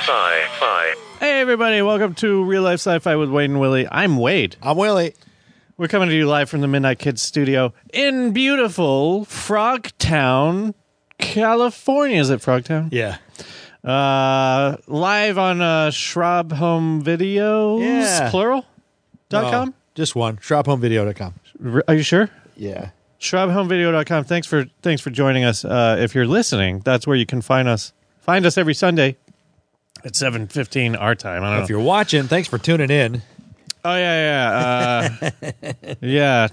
Sci-fi. Hey, everybody. Welcome to Real Life Sci-Fi with Wade and Willie. I'm Wade. I'm Willie. We're coming to you live from the Midnight Kids studio in beautiful Frogtown, California. Is it Frogtown? Yeah. Live on Schraub Home Videos, Yeah. plural.com? No, just one. ShropHomeVideo.com. Are you sure? Yeah. SchraubHomeVideo.com. Thanks for joining us. If you're listening, that's where you can find us. Find us every Sunday at 7:15 our time. I don't know. If you're watching, thanks for tuning in. Oh yeah. Yeah.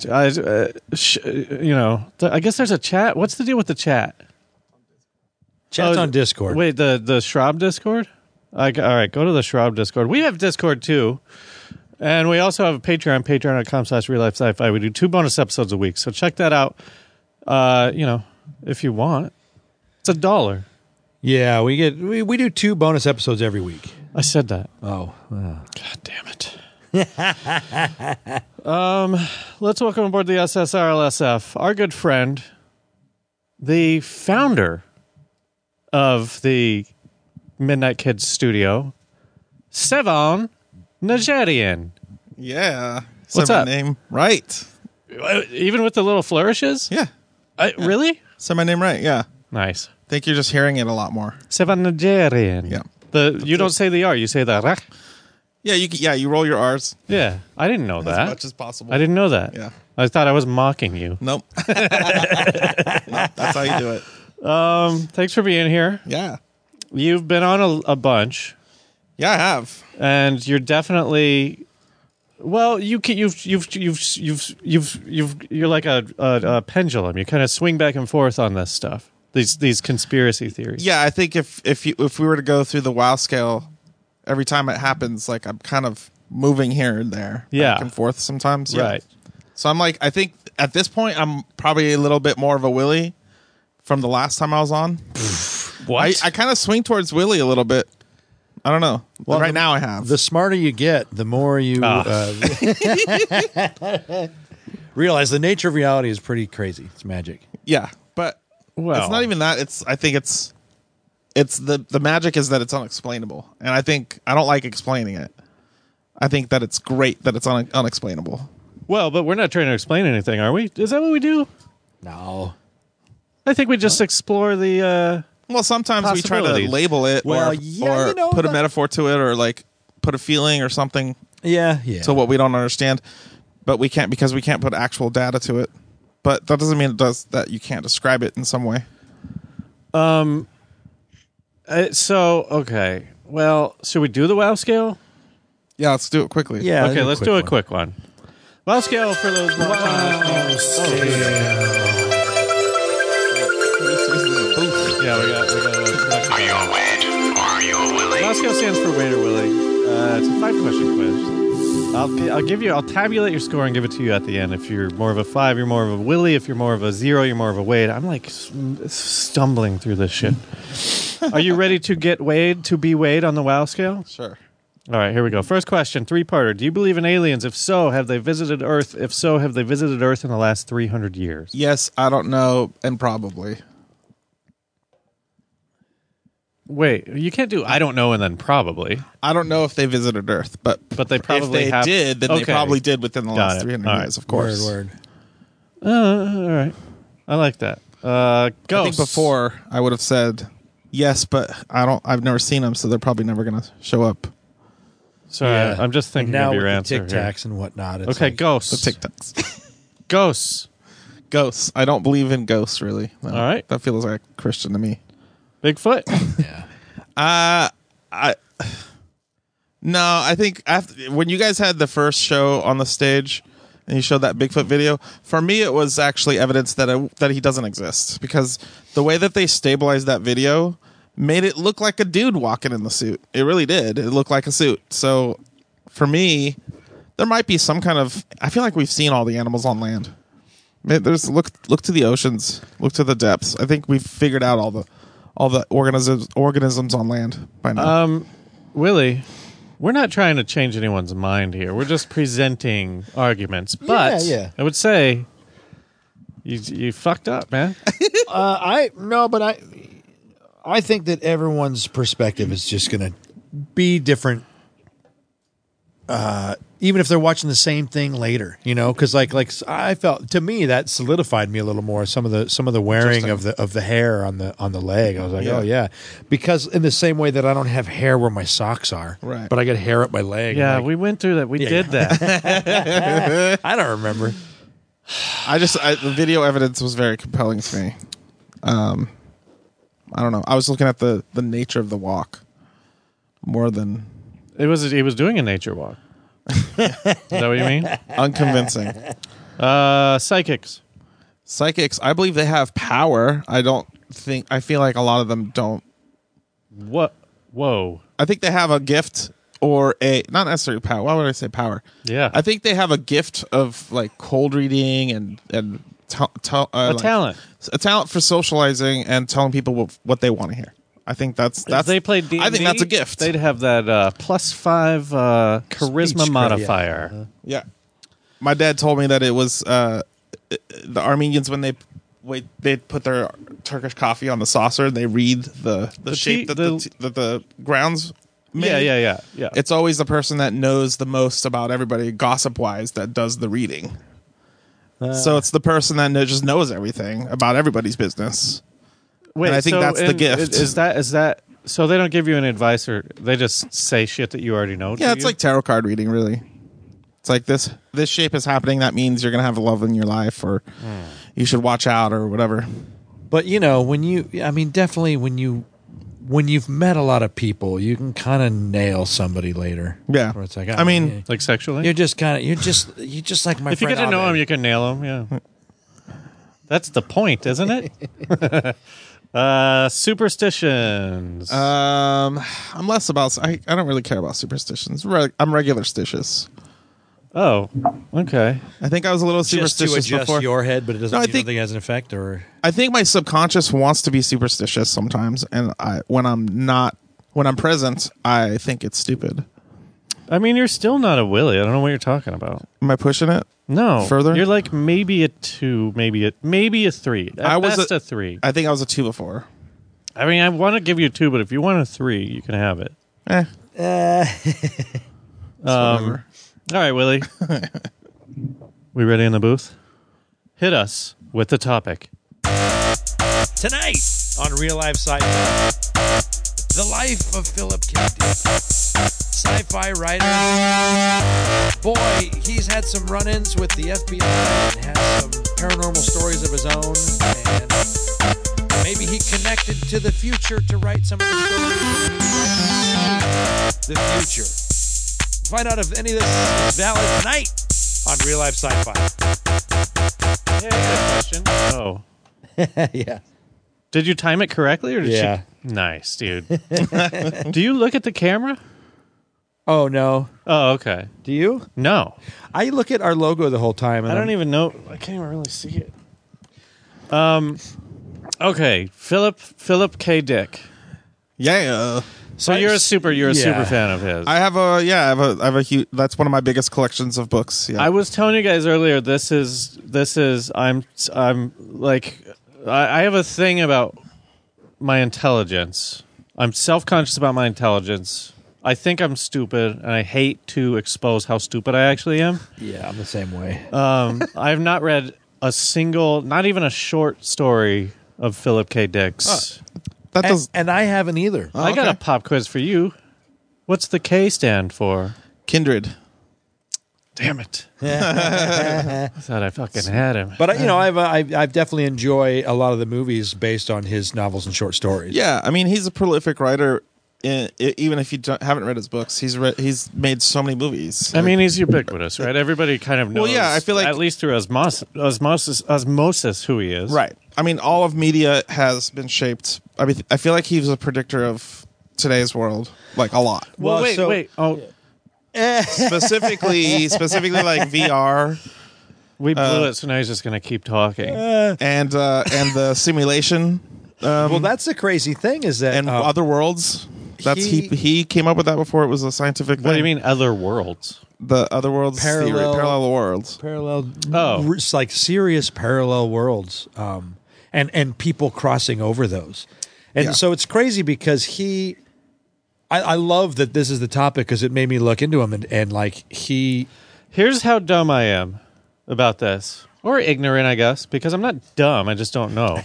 I guess there's a chat. What's the deal with the chat? Chat's on Discord. Wait, the Schraub Discord? All right, go to the Schraub Discord. We have Discord too. And we also have a Patreon, patreon.com/reallifesci-fi. We do 2 bonus episodes a week. So check that out. If you want. It's $1. Yeah, we do 2 bonus episodes every week. I said that. Oh. God damn it. Let's welcome aboard the SSRLSF, our good friend, the founder of the Midnight Kids studio, Sevan Najarian. Yeah. What's Said my up? name right. Even with the little flourishes? Yeah. Really? Said my name right. Yeah. Nice. I think you're just hearing it a lot more. Sevan Najarian. Yeah. You don't say the R, you say the R. Yeah. You roll your R's Yeah, I didn't know as that. much as possible. I didn't know that. Yeah. I thought I was mocking you. Nope. Nope, that's how you do it. Thanks for being here. Yeah. You've been on a bunch. Yeah, I have. And you're definitely, well, you're like a pendulum. You kind of swing back and forth on this stuff. These conspiracy theories. Yeah, I think if we were to go through the WoW scale, every time it happens, like I'm kind of moving here and there, back and forth sometimes. Yeah. Right. So I'm like, I think at this point I'm probably a little bit more of a Willie from the last time I was on. What? I kind of swing towards Willie a little bit. I don't know. Well, right now I have. The smarter you get, the more you realize the nature of reality is pretty crazy. It's magic. Yeah, but Well. it's not even that. I think it's the magic is that it's unexplainable, and I don't like explaining it. I think that it's great that it's unexplainable. Well, but we're not trying to explain anything, are we? Is that what we do? No. I think we just explore the. Well, sometimes we try to Possibilities. label it, Well, or yeah, put a metaphor to it, or like put a feeling or something Yeah. to what we don't understand. But we can't because we can't put actual data to it. But that doesn't mean that you can't describe it in some way. Okay. Well, should we do the WoW scale? Yeah, let's do it quickly. Yeah. Okay, let's do a quick one. WoW scale for those Yeah, we got Are you a Wade or are you a Willie? WoW scale stands for Wade or Willie. It's a 5-question quiz. I'll tabulate your score and give it to you at the end. If you're more of a 5, you're more of a Willie. If you're more of a 0, you're more of a Wade. I'm like stumbling through this shit. Are you ready to get Wade to be Wade on the WoW scale? Sure. All right, here we go. First question, 3-parter. Do you believe in aliens? If so, have they visited Earth? If so, have they visited Earth in the last 300 years? Yes, I don't know, and probably. Wait, you can't do I don't know and then probably. I don't know if they visited Earth, but they probably if they have. did, then they Okay. probably did within the Got last it. 300 All years, of course. Word. All right. I like that. I think Ghosts. before I would have said yes, but I've never seen them, so they're probably never going to show up. Sorry, Yeah. I'm just thinking now of your with answer. the Tic Tacs and whatnot. It's Okay, like, ghosts. The TikToks. Ghosts. Ghosts. I don't believe in ghosts, really. No. All right. That feels like Christian to me. Bigfoot. Yeah. I think when you guys had the first show on the stage and you showed that Bigfoot video, for me it was actually evidence that he doesn't exist, because the way that they stabilized that video made it look like a dude walking in the suit. It really did. It looked like a suit. So for me, there might be some kind of. I feel like we've seen all the animals on land. Look to the oceans. Look to the depths. I think we've figured out all the organisms on land by now. Willie, we're not trying to change anyone's mind here. We're just presenting arguments. But Yeah. I would say you fucked up, man. I think that everyone's perspective is just going to be different. Even if they're watching the same thing later, because like I felt, to me, that solidified me a little more. Some of the wearing of the hair on the leg, I was like, oh yeah, because in the same way that I don't have hair where my socks are, right? But I get hair up my leg. Yeah, like, we went through that. We did that. I don't remember. The video evidence was very compelling to me. I don't know. I was looking at the nature of the walk more than He was doing a nature walk. Is that what you mean? unconvincing. Psychics. Psychics, I believe they have power. I feel like a lot of them don't. What? Whoa. I think they have a gift or not necessarily power. Why would I say power? Yeah. I think they have a gift of like cold reading and talent. A talent for socializing and telling people what they want to hear. I think that's If they played D&D, I think that's a gift. They'd have that +5 charisma Speech modifier. Yeah. My dad told me that it was the Armenians when they put their Turkish coffee on the saucer and they read the shape that the grounds made. Yeah. It's always the person that knows the most about everybody gossip-wise that does the reading. So it's the person that just knows everything about everybody's business. Wait, and I think that's the gift. Is that so? They don't give you an advice, or they just say shit that you already know? Yeah, it's like tarot card reading, really. It's like this shape is happening. That means you're going to have love in your life, or you should watch out, or whatever. But definitely when you've met a lot of people, you can kind of nail somebody later. Yeah, where it's like, like sexually. you're just like my. If you friend get to know Abed. him, you can nail him. Yeah, that's the point, isn't it? Superstitions. I'm less about. I don't really care about superstitions. I'm regular stitious. Oh, okay. I think I was a little just to superstitious adjust before. your head, but it doesn't. No, I you think- don't think it has an effect, or I think my subconscious wants to be superstitious sometimes, and when I'm present, I think it's stupid. I mean, you're still not a Willy. I don't know what you're talking about. Am I pushing it? No, Further? You're like maybe a 2, maybe a 3. At best a 3. I think I was a 2 before. I mean, I want to give you a 2, but if you want a 3, you can have it. Whatever. All right, Willie. We ready in the booth? Hit us with the topic. tonight on Real Life Sci-Fi, the life of Philip K. Dick, sci-fi writer. Boy, he's had some run-ins with the FBI and has some paranormal stories of his own, and maybe he connected to the future to write some of the stories. The future. Find out if any of this is valid tonight on Real Life Sci-Fi. Yeah, I got a question. Oh. Yeah. Did you time it correctly, or did Yeah. she? Nice, dude. Do you look at the camera? Oh, no. Oh, okay. Do you? No, I look at our logo the whole time. And I don't even know. I can't even really see it. Okay, Philip K. Dick. Yeah. So you're a super fan of his. I have a huge. That's one of my biggest collections of books. Yeah. I was telling you guys earlier. This is. I'm like. I have a thing about my intelligence. I'm self-conscious about my intelligence. I think I'm stupid, and I hate to expose how stupid I actually am. Yeah, I'm the same way. I have not read a single, not even a short story of Philip K. Dick's. that does And I haven't either. I got a pop quiz for you. What's the K stand for? Kindred. Damn it! I thought I fucking had him. But I've definitely enjoy a lot of the movies based on his novels and short stories. Yeah, I mean he's a prolific writer. Even if you haven't read his books, he's made so many movies. I mean, he's ubiquitous, right? Everybody kind of knows. Well, yeah, I feel like- at least through osmosis who he is. Right. I mean, all of media has been shaped. I mean, I feel like he was a predictor of today's world, like a lot. Well, Well, wait. Oh, specifically like VR we blew it, so now he's just going to keep talking. and the simulation Well, that's the crazy thing is that and other worlds. That's he- he came up with that before it was a scientific thing. What do you mean, other worlds? The other worlds theory, Parallel- parallel worlds. parallel, Oh. it's like serious parallel worlds, and people crossing over those, and Yeah. so it's crazy because he I love that this is the topic because it made me look into him and like Here's how dumb I am about this. Or ignorant, I guess, because I'm not dumb. I just don't know.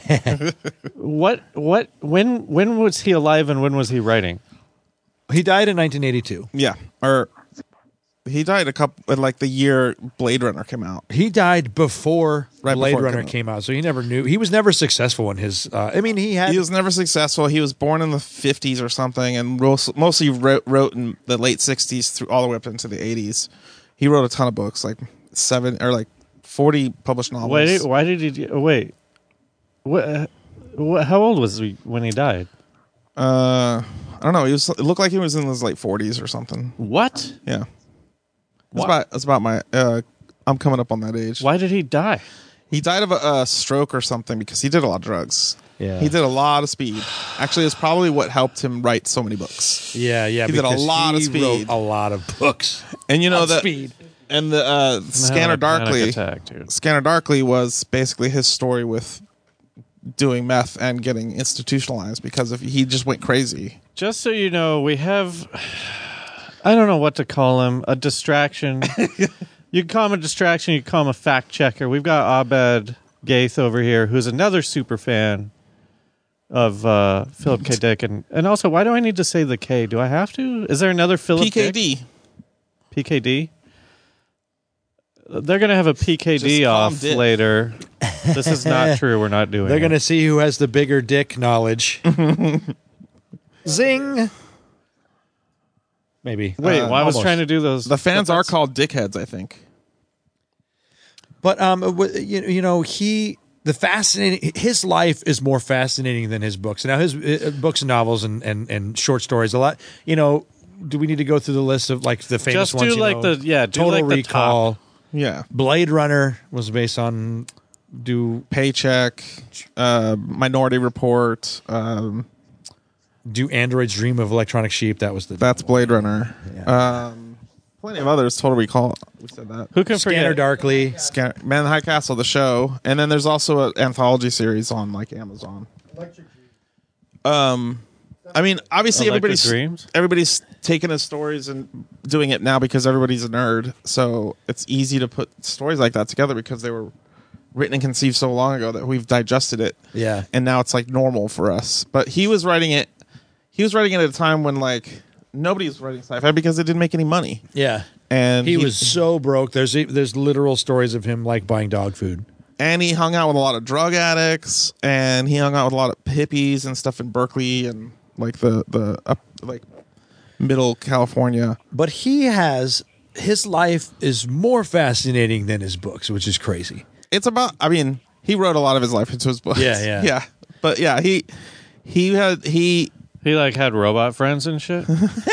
When was he alive and when was he writing? he died in 1982. Yeah, or he died the year Blade Runner came out. He died before Right Blade before it Runner came out. came out, so he never knew. He was never successful in his. He was never successful. He was born in the 50s or something, and mostly wrote in the late 60s through all the way up into the 80s. He wrote a ton of books, like 40 published novels. Why did he? Wait. What? How old was he when he died? I don't know. It looked like he was in his late 40s or something. What? Yeah. Why? That's about my. I'm coming up on that age. Why did he die? He died of a stroke or something because he did a lot of drugs. Yeah. He did a lot of speed. Actually, it's probably what helped him write so many books. Yeah. He did a because lot of he speed. wrote a lot of books. And you know On that. speed. And the Scanner Darkly. Attack, dude. Scanner Darkly was basically his story with doing meth and getting institutionalized because he just went crazy. Just so you know, we have. I don't know what to call him. A distraction. You can call him a distraction. You can call him a fact checker. We've got Abed Gaith over here, who's another super fan of Philip K. Dick. And also, why do I need to say the K? Do I have to? Is there another Philip PKD. Dick? PKD? They're going to have a Just PKD call him off Dick. later. This is not true. We're not doing They're it. going to see who has the bigger dick knowledge. Zing. Maybe. Wait, I was almost. trying to do those. The fans are called dickheads, I think. But his life is more fascinating than his books. Now his books and novels and short stories a lot. Do we need to go through the list of like the famous Just do ones? do Total like the Recall. top. Yeah. Blade Runner was based on Paycheck, Minority Report. Do Androids Dream of Electronic Sheep? That was That's Blade Runner. Yeah. Plenty of others. Total Recall. We said that. Who can Scanner forget? Darkly. Man in the High Castle, the show, and then there's also an anthology series on like Amazon. I mean, obviously Electric Dreams? everybody's taking his stories and doing it now because everybody's a nerd. So it's easy to put stories like that together because they were written and conceived so long ago that we've digested it. Yeah. And now it's like normal for us. But he was writing it at a time when like nobody was writing sci-fi because it didn't make any money. Yeah. And He was so broke. There's literal stories of him like buying dog food. And he hung out with a lot of drug addicts, and he hung out with a lot of hippies and stuff in Berkeley and like the up like middle California. But his life is more fascinating than his books, which is crazy. It's about. I mean, he wrote a lot of his life into his books. Yeah. yeah. But yeah, he He like had robot friends and shit.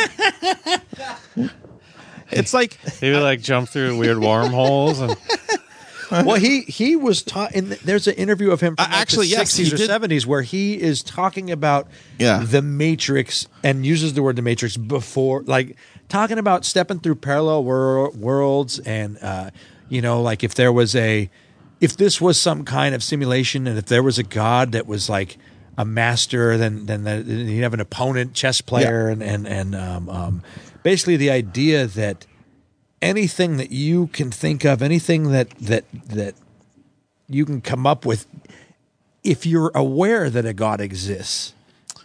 It's like He would like jump through weird wormholes and. Well, he was taught. There's an interview of him from Actually, the yes, 60s he or did. 70s where he is talking about Yeah. the Matrix and uses the word the Matrix before, like talking about stepping through parallel worlds and like if this was some kind of simulation and if there was a god that was like a master, then you'd have an opponent chess player and basically the idea that anything that you can think of, anything that you can come up with, if you're aware that a god exists,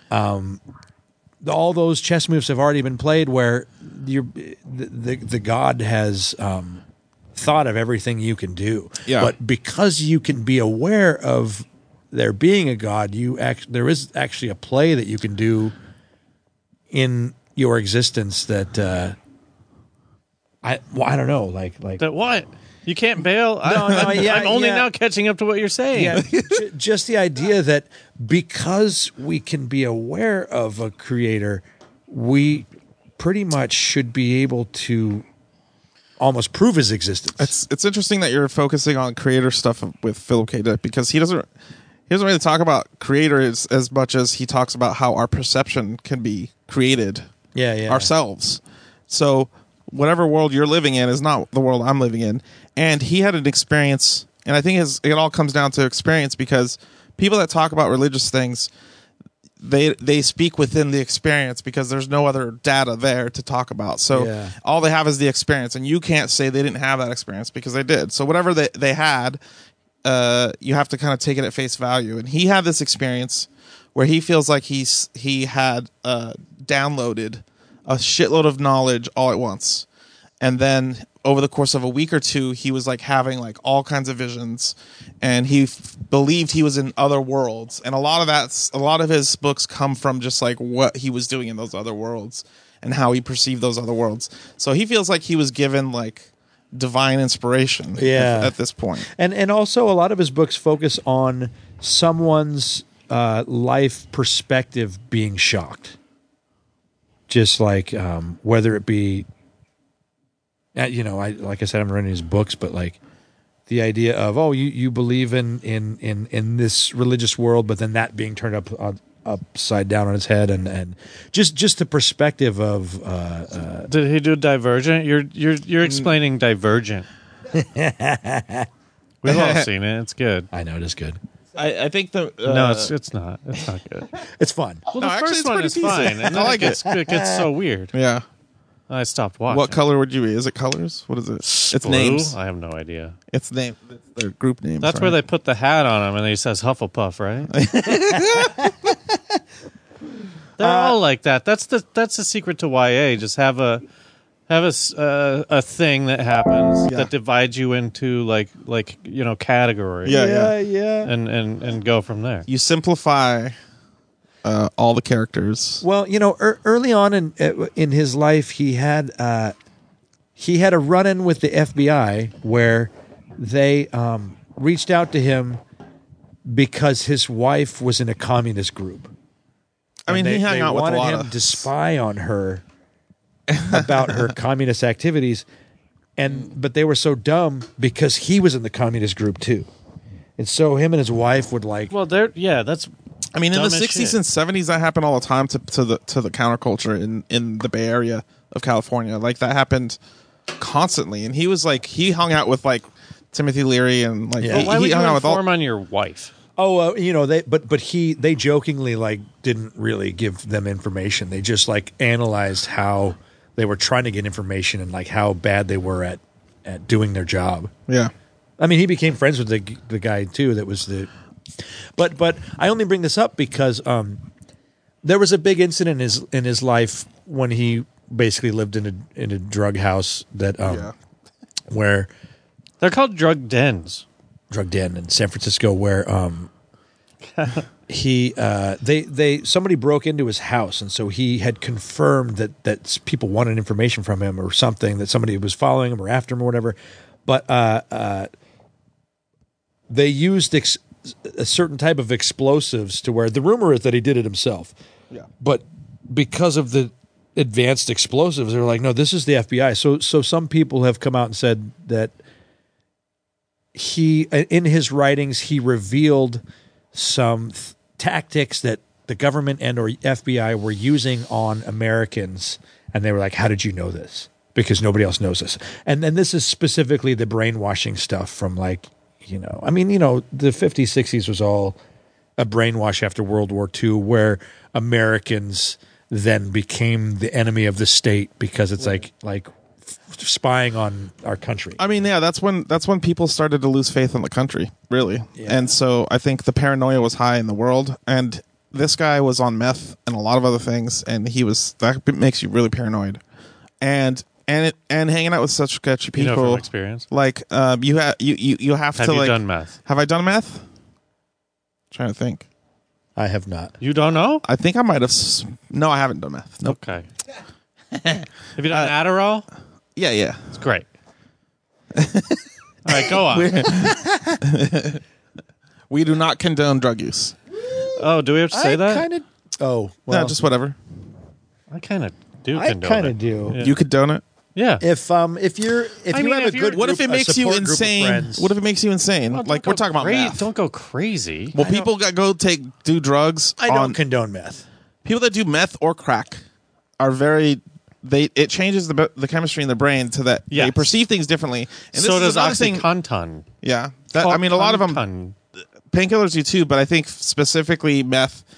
all those chess moves have already been played where the god has thought of everything you can do. Yeah. But because you can be aware of there being a god, there is actually a play that you can do in your existence that I don't know, like That what? You can't bail? No, I'm only yeah. now catching up to what you're saying. yeah, just the idea that because we can be aware of a creator, we pretty much should be able to almost prove his existence. it's interesting that you're focusing on creator stuff with Philip K. Dick because he doesn't really talk about creators as much as he talks about how our perception can be created ourselves. So whatever world you're living in is not the world I'm living in. And he had an experience, and I think it all comes down to experience because people that talk about religious things, they speak within the experience because there's no other data there to talk about. So all they have is the experience, and you can't say they didn't have that experience because they did. So whatever they had, you have to kind of take it at face value. And he had this experience where he feels like he had downloaded a shitload of knowledge all at once, and then over the course of a week or two, he was like having like all kinds of visions, and he believed he was in other worlds. And a lot of his books come from just like what he was doing in those other worlds and how he perceived those other worlds. So he feels like he was given like divine inspiration at this point. And also a lot of his books focus on someone's life perspective being shocked. Just like whether it be, like I said, I'm reading his books, but like the idea of, you believe in this religious world, but then that being turned upside down on its head, and just the perspective of. Did he do Divergent? You're explaining Divergent. We've all seen it. It's good. I know it is good. I think the no, it's not. It's not good. It's fun. Well, No, the actually, first it's one pretty is decent. fine, and I then like it gets so weird. Yeah. I stopped watching. What color would you be? Is it colors? What is it? It's Blue? names. I have no idea. It's name. It's their group names. That's where they put the hat on him, and he says Hufflepuff, right? They're all like that. That's the secret to YA. Just have a thing that happens that divides you into like categories. Yeah. And go from there. You simplify all the characters. Well, early on in his life, he had a run-in with the FBI where they reached out to him because his wife was in a communist group. I mean, he hung out with a lot wanted him to spy on her about her communist activities, but they were so dumb because he was in the communist group too, and so him and his wife would like. Well, that's. I mean, in the dumb as 60s shit. and 70s, that happened all the time to the counterculture in the Bay Area of California. Like that happened constantly, and he was like he hung out with like Timothy Leary and like Well, why would he you hung out with all. inform on your wife? They jokingly like didn't really give them information. They just like analyzed how they were trying to get information and like how bad they were at doing their job. Yeah. I mean, he became friends with the guy too. That was the, but I only bring this up because there was a big incident in his life when he basically lived in a drug house that where They're called drug dens. drug den in San Francisco where somebody broke into his house, and so he had confirmed that people wanted information from him or something, that somebody was following him or after him or whatever. But they used a certain type of explosives to where the rumor is that he did it himself. Yeah. But because of the advanced explosives, they're like, no, this is the FBI. So some people have come out and said that in his writings, he revealed some tactics that the government and or FBI were using on Americans. And they were like, how did you know this? Because nobody else knows this. And then this is specifically the brainwashing stuff from like, the 50s, 60s was all a brainwash after World War II where Americans then became the enemy of the state because it's like spying on our country. I mean, yeah, that's when people started to lose faith in the country, really. Yeah. And so I think the paranoia was high in the world, and this guy was on meth and a lot of other things, and that makes you really paranoid. And hanging out with such sketchy people, from experience, like you have to have you like done meth? Have I done meth? I'm trying to think. I have not. You don't know? I think I might have. No, I haven't done meth. Nope. Okay. Have you done Adderall? Yeah. It's great. All right, go on. We do not condone drug use. Oh, do we have to say that? No, just whatever. I kind of do I condone kind it. of do. Yeah. You condone it? Yeah. If you have a good What if it group, a makes you support group of insane? friends- What if it makes you insane? Well, Like don't we're go talking about meth. Don't go crazy. Well, people that do drugs. I don't condone meth. People that do meth or crack are very. It changes the chemistry in the brain to that they Yes. perceive things differently. And So this is does another thing. OxyContin. Yeah, a lot of them. Painkillers do too, but I think specifically meth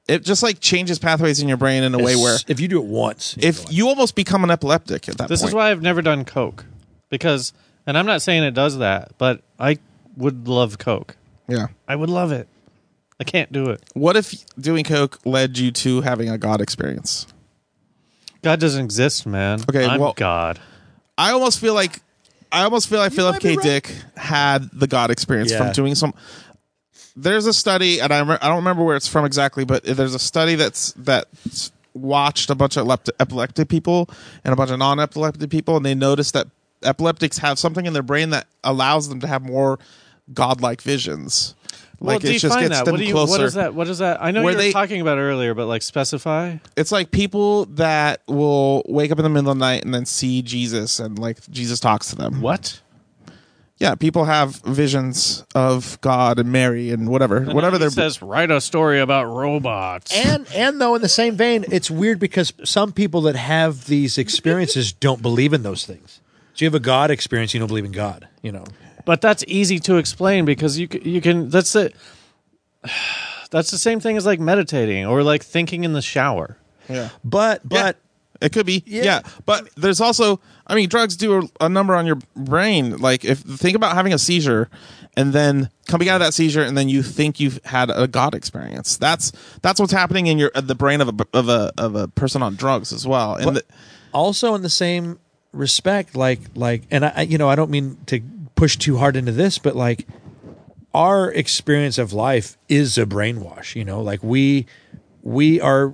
It just like changes pathways in your brain in a way where if you do it once, if you almost become an epileptic at that This point. is why I've never done Coke. Because, and I'm not saying it does that, but I would love Coke. Yeah. I would love it. I can't do it. What if doing Coke led you to having a God experience? God doesn't exist, man. Okay, I'm well- God. I almost feel like Philip might K. be right. Dick had the God experience from Yeah. doing some. There's a study, and I don't remember where it's from exactly, but there's a study that's watched a bunch of epileptic people and a bunch of non-epileptic people, and they noticed that epileptics have something in their brain that allows them to have more godlike visions. Like well, it just define gets that. them What closer. is that? What is that? I know Where you were they- talking about it earlier, but like specify. It's like people that will wake up in the middle of the night and then see Jesus, and like Jesus talks to them. What? Yeah, people have visions of God and Mary and whatever He they're. says, write a story about robots. And though in the same vein, it's weird because some people that have these experiences don't believe in those things. So you have a God experience, you don't believe in God. You know, But that's easy to explain because you can. That's it. That's the same thing as like meditating or like thinking in the shower. Yeah. but It could be, yeah. But there's also, I mean, drugs do a number on your brain. Like, think about having a seizure, and then coming out of that seizure, and then you think you've had a God experience. That's what's happening in the brain of a person on drugs as well. And also in the same respect, like, and I don't mean to push too hard into this, but like our experience of life is a brainwash. You know, like we are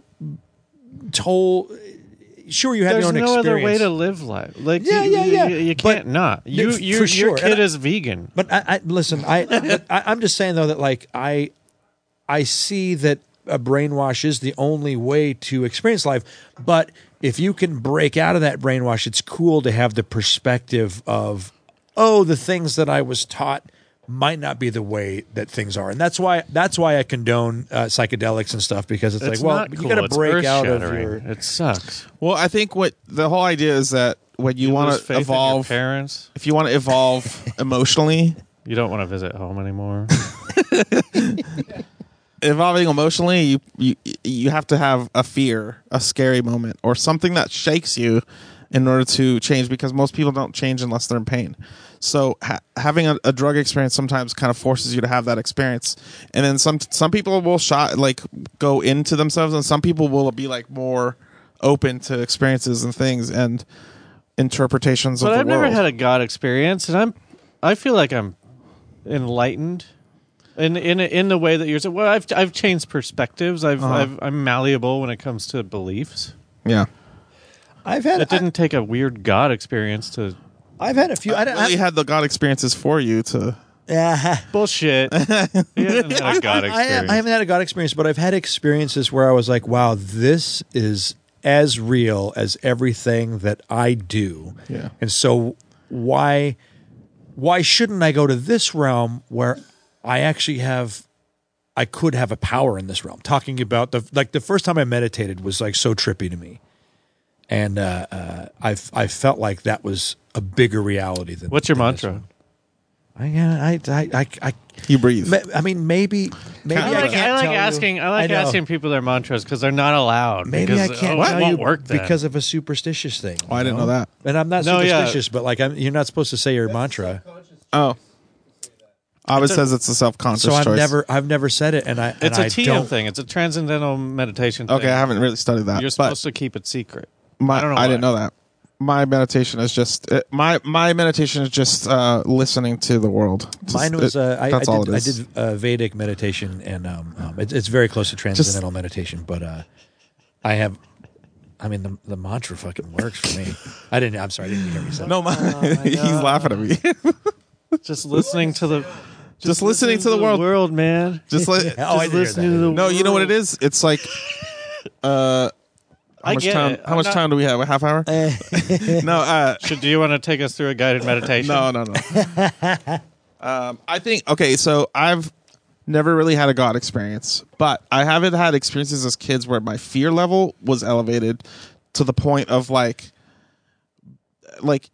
told. Sure, you have There's your own no experience. other way to live life. Like, Yeah, you But- can't not. for Your sure. kid And is vegan. But I listen. I'm just saying though that like I see that a brainwash is the only way to experience life. But if you can break out of that brainwash, it's cool to have the perspective of, oh, the things that I was taught might not be the way that things are, and that's why I condone psychedelics and stuff, because it's like, well, not you cool. got to It's break out of earth-shattering. your. It sucks. well, I think what the whole idea is that when you want lose to faith in your evolve, parents. if you want to evolve emotionally, You don't want to visit home anymore. evolving emotionally, you have to have a fear, a scary moment, or something that shakes you in order to change, because most people don't change unless they're in pain. So having a drug experience sometimes kind of forces you to have that experience. And then some people will go into themselves, and some people will be like more open to experiences and things and interpretations But of the I've world. never had a God experience, and I feel like I'm enlightened in the way that you're saying. Well, I've changed perspectives. I'm malleable when it comes to beliefs. Yeah. I've had It didn't take a weird God experience to I've had a few. I really had the God experiences for you to. bullshit. He hasn't had a God experience. I haven't had a God experience, but I've had experiences where I was like, wow, this is as real as everything that I do. Yeah. And so why shouldn't I go to this realm where I could have a power in this realm? Talking about the first time I meditated was like so trippy to me. And I felt like that was a bigger reality than. What's your than this mantra? one. You breathe. I mean, maybe I like can't tell you. asking. I know. asking people their mantras because they're not allowed. Maybe because, I can't it tell won't you work then. because of a superstitious thing. Oh, I didn't know that. And I'm not No, yeah. superstitious, but like you're not supposed to say your mantra. Oh. Ovid says it's a self-conscious So choice. I've never said it, and it's a TM don't. thing. It's a transcendental meditation thing. Okay, I haven't really studied that. You're but supposed to keep it secret. I don't know didn't why. know that. My meditation is just my meditation is just listening to the world. Mine was I all it is. did Vedic meditation, and it's very close to transcendental meditation. But the mantra fucking works for me. I'm sorry, I didn't hear you say. No, he's laughing at me. Just listening to the. Just listening to the world. man. Just I did hear listening to that. the no, you know what it is? It's like how I much get time? it. How much time do we have? A half hour? No, Do you want to take us through a guided meditation? no. I think okay. So I've never really had a God experience, but I haven't had experiences as kids where my fear level was elevated to the point of like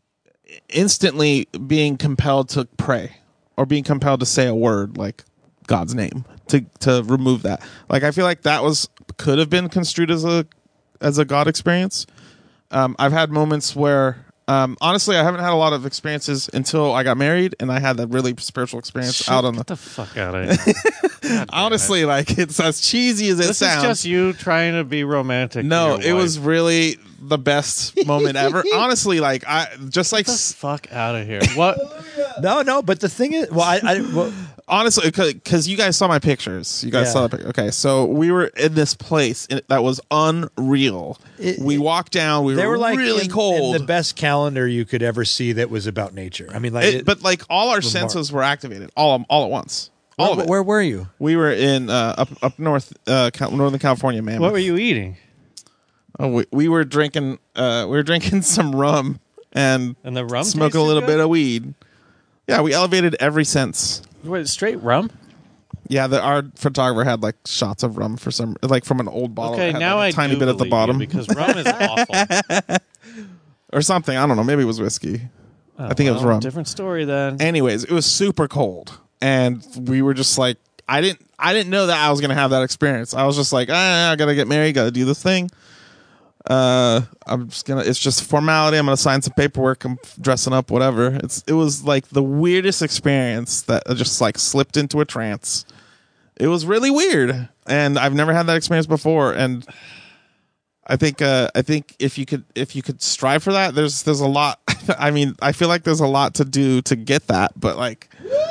instantly being compelled to pray or being compelled to say a word like God's name to remove that. Like, I feel like that could have been construed as a God experience. I've had moments where, honestly, I haven't had a lot of experiences until I got married, and I had that really spiritual experience out on Get the fuck out of here. honestly, like, it's as cheesy as it This sounds. is just you trying to be romantic. No, to your it was wife. really the best moment ever. Honestly, like, I just like Get the fuck out of here. What? No, but the thing is, well, honestly, because you guys saw my pictures. You guys Yeah. saw the picture. Okay, so we were in this place that was unreal. We walked down. We they were like really in cold. the best calendar you could ever see that was about nature. I mean, like, But like all our senses were activated all at once. All of it. where were you? We were in up north, Northern California, man. What were you eating? Oh, we were drinking. We were drinking some rum and And the rum smoking a tasted little good? bit of weed. Yeah, we elevated every sense. What, straight rum? Yeah, our photographer had like shots of rum from an old bottle. Okay, that had, now like, a I tiny do bit at the believe you, bottom because rum is awful. or something. I don't know. Maybe it was whiskey. I think it was Well, rum. Different story then. Anyways, it was super cold, and we were just like, I didn't know that I was gonna have that experience. I was just like, I gotta get married, gotta do this thing. It's just formality. I'm gonna sign some paperwork. I'm dressing up, whatever. It was like the weirdest experience that I just like slipped into a trance. It was really weird, and I've never had that experience before. And I think if you could strive for that, there's a lot. I mean, I feel like there's a lot to do to get that, but like,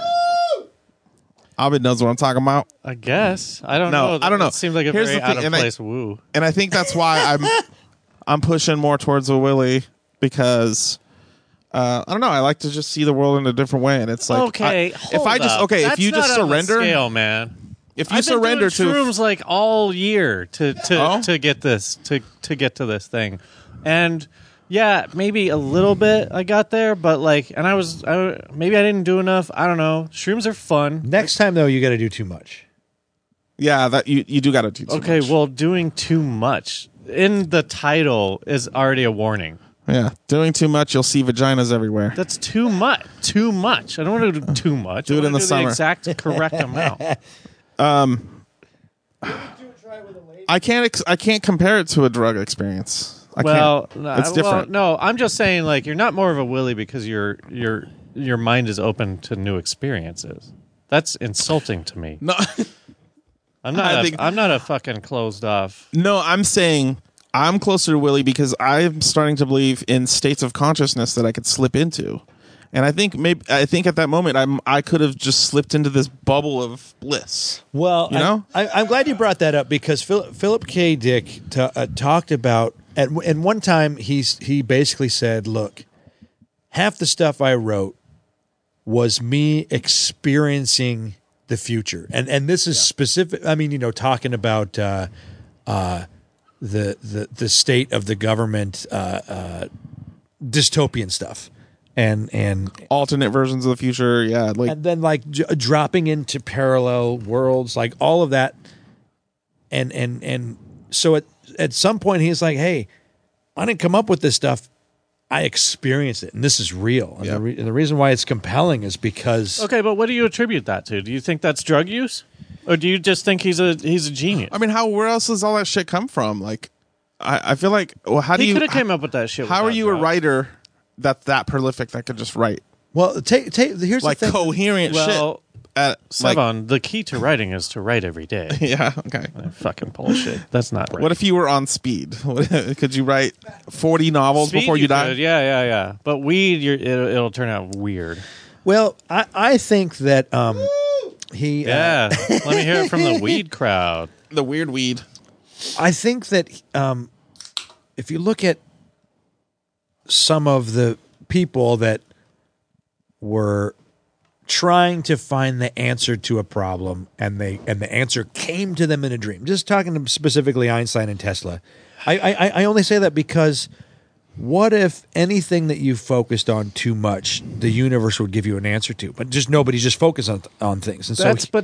Abid knows what I'm talking about. I guess. I don't No, know. I don't know. It seems like a Here's very the thing, out of and I- place woo. And I think that's why I'm pushing more towards a Willie because I don't know. I like to just see the world in a different way, and it's like Okay, if you just surrender, scale, man. if you I've been surrender doing to shrooms like all year to Oh? get this to get to this thing, and yeah, maybe a little bit I got there, but like, and maybe I didn't do enough. I don't know. Shrooms are fun. Next time though, you got to do too much. yeah, that you do got to do too Okay, much. well, doing too much in the title is already a warning. Yeah, doing too much, you'll see vaginas everywhere. That's too much. Too much. I don't want to do too much. Do I it in wanna the summer. exact correct amount. I can't compare it to a drug experience. I can't. It's different. no, I'm just saying, like, you're not more of a Willie because your mind is open to new experiences. That's insulting to me. No, I'm not. I think- I'm not a fucking closed off. no, I'm saying I'm closer to Willie because I'm starting to believe in states of consciousness that I could slip into, and I think at that moment I could have just slipped into this bubble of bliss. Well, You know? I'm glad you brought that up because Philip K. Dick talked about and one time he basically said, "Look, half the stuff I wrote was me experiencing the future, and this is specific. I mean, talking about the state of the government, dystopian stuff, and." Alternate versions of the future, yeah, like And then like dropping into parallel worlds, like all of that, and so at some point he's like, "Hey, I didn't come up with this stuff. I experienced it, and this is real." And, Yeah. and the reason why it's compelling is because Okay, but what do you attribute that to? Do you think that's drug use, or do you just think he's a genius? I mean, where else does all that shit come from? Like, I feel like, well, how do He you? could have came up with that shit. How are without you a drugs. writer that prolific that could just write well, here's like the thing. coherent Well, shit? Like, Sevon, the key to writing is to write every day. yeah, okay. Fucking bullshit. That's not right. What if you were on speed? Could you write 40 novels Speed before you die? could, Yeah. But weed, it'll turn out weird. Well, I think that he Yeah. Let me hear it from the weed crowd. The weird weed. I think that if you look at some of the people that were trying to find the answer to a problem and the answer came to them in a dream, just talking to specifically Einstein and Tesla, I only say that because what if anything that you focused on too much, the universe would give you an answer to, but just nobody's just focused on things. And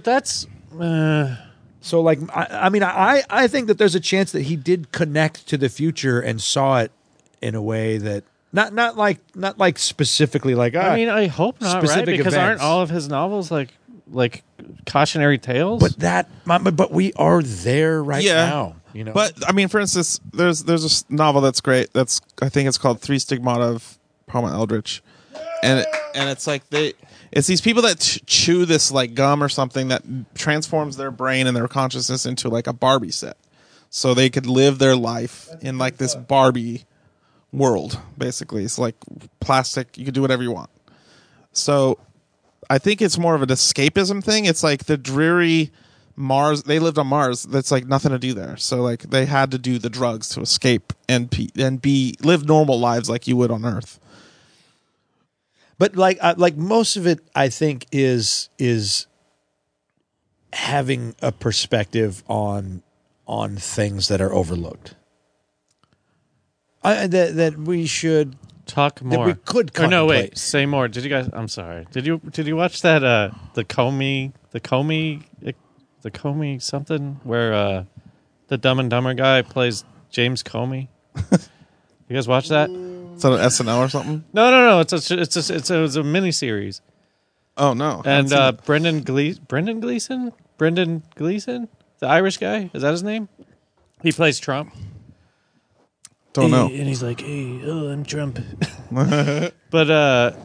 so like, I think that there's a chance that he did connect to the future and saw it in a way that not like specifically like. I mean, I hope not, right? specific Because aren't events. all of his novels like cautionary tales. But we are there right now. You know, But I mean, for instance, there's a novel that's great. I think it's called Three Stigmata of Palma Eldritch, and it's like it's these people that chew this like gum or something that transforms their brain and their consciousness into like a Barbie set, so they could live their life in like this Barbie world. Basically, it's like plastic. You could do whatever you want. So I think it's more of an escapism thing. It's like the dreary Mars. They lived on Mars. That's like nothing to do there. So like they had to do the drugs to escape and live normal lives like you would on Earth. but like most of it, I think is having a perspective on things that are overlooked. That we should Talk more. we could Or no, wait. contemplate. Say more. Did you guys? I'm sorry. Did you watch that? The Comey something where the Dumb and Dumber guy plays James Comey. You guys watch that? Is that an SNL or something? No. It was a miniseries. Oh no. And Brendan Gleeson, the Irish guy, is that his name? He plays Trump. Don't know. And he's like, "Hey, I'm Trump." But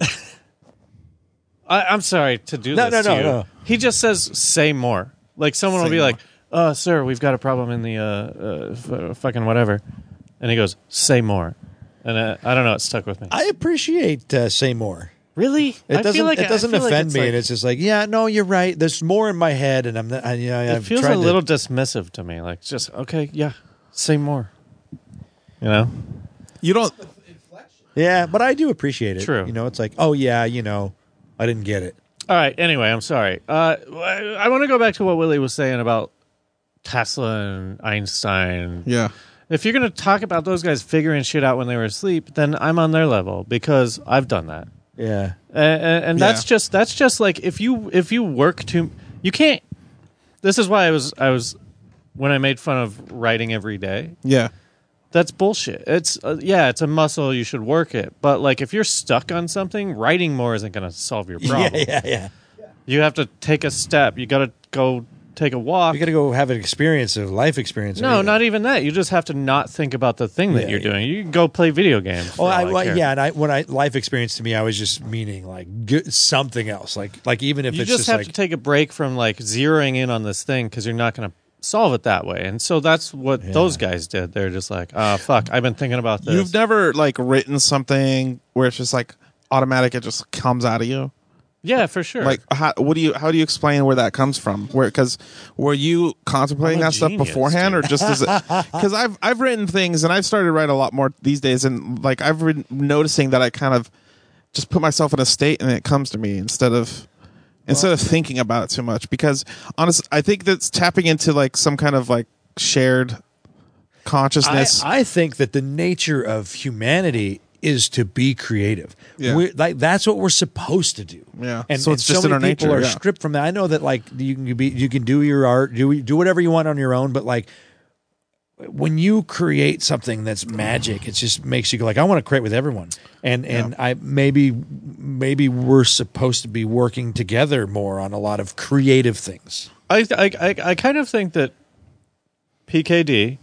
I'm sorry to do this to you. No. He just says, "Say more." Like someone will Say be more. like, "Sir, we've got a problem in the fucking whatever," and he goes, "Say more," and I don't know. It stuck with me. I appreciate say more. Really? It doesn't offend me, like, and it's just like, yeah, no, you're right. There's more in my head, and I'm not. it feels a little dismissive to me. Like, just okay, yeah, say more. You know? You don't. Yeah, but I do appreciate it. True. You know, it's like, oh yeah, you know, I didn't get it. All right. Anyway, I'm sorry. I want to go back to what Willie was saying about Tesla and Einstein. Yeah. If you're going to talk about those guys figuring shit out when they were asleep, then I'm on their level because I've done that. Yeah. And that's just like if you work too, you can't. This is why I was when I made fun of writing every day. Yeah. That's bullshit. It's it's a muscle. You should work it. But like if you're stuck on something, writing more isn't going to solve your problem. Yeah. You have to take a step. You got to go take a walk. You got to go have an life experience. No, not even that. You just have to not think about the thing that Yeah, you're doing. You can go play video games. for all I care. And when life experience to me, I was just meaning like something else. Like even if You it's just have like, to take a break from like zeroing in on this thing because you're not going to solve it that way. And so that's what those guys did. They're just like, oh, fuck, I've been thinking about this. You've never like written something where it's just like automatic. It just comes out of you. Yeah, for sure. Like, how do you explain where that comes from? Because were you contemplating I'm a that stuff genius, beforehand, dude. or just is it? Because I've written things, and I've started to write a lot more these days, and like I've been noticing that I kind of just put myself in a state, and it comes to me instead of thinking about it too much. Because honestly, I think that's tapping into like some kind of like shared consciousness. I think that the nature of humanity is to be creative. Yeah. That's what we're supposed to do. Yeah. And So it's just many in our people nature, are yeah. stripped from that. I know that like you can do your art, do whatever you want on your own, but like when you create something that's magic, it just makes you go like, I want to create with everyone. And I maybe we're supposed to be working together more on a lot of creative things. I kind of think that PKD,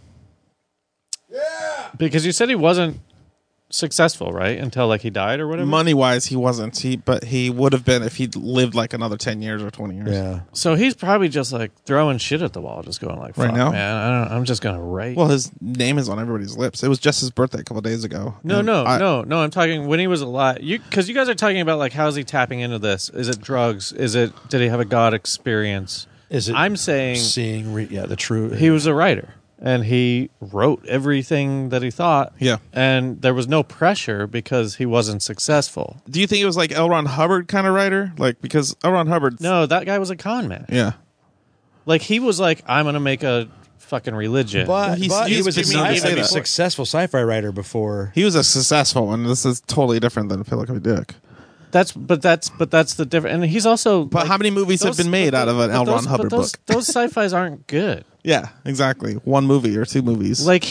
because you said he wasn't successful, right? Until like he died or whatever. Money wise, he wasn't. But he would have been if he'd lived like another 10 years or 20 years. Yeah. So he's probably just like throwing shit at the wall, just going like, Right "Fuck, now? man, I'm just gonna write." Well, his name is on everybody's lips. It was just his birthday a couple of days ago. No, And no. I- I'm talking when he was alive. Because you guys are talking about like how's he tapping into this? Is it drugs? Did he have a God experience? Is it I'm saying seeing the true he was a writer and he wrote everything that he thought. Yeah. And there was no pressure because he wasn't successful. Do you think it was like L. Ron Hubbard kind of writer? Like, because L. Ron Hubbard. No, that guy was a con man. Yeah. Like he was like, I'm gonna make a fucking religion. But he was a that. successful sci-fi writer before. He was a successful one. This is totally different than Philip K. Dick. That's the difference. And he's also. But how many movies have been made out of an L. Ron Hubbard book? Those sci-fis aren't good. Yeah, exactly. One movie or two movies. Like